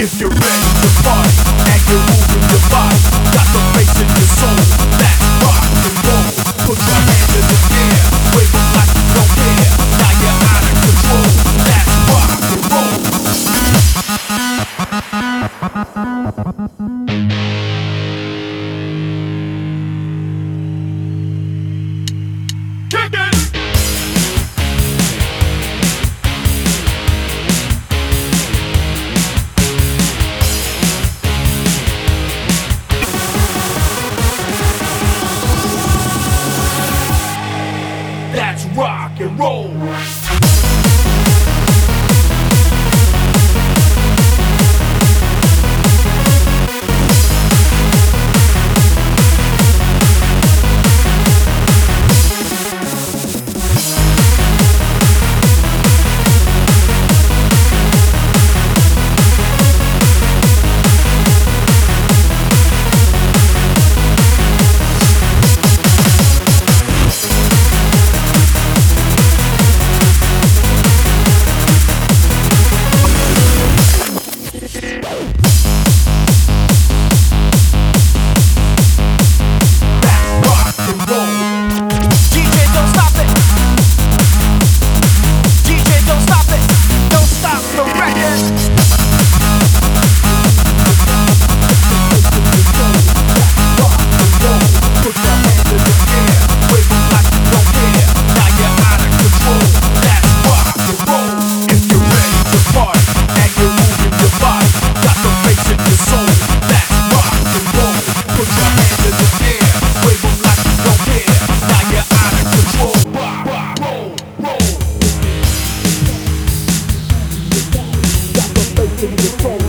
If you're ready to party and you're moving your body, got the bass in your soul, that's rock and roll. Put your hands in the air, wave them like you don't care. Now you're out of control, that's rock and roll. Kick it! That's rock and roll. Control.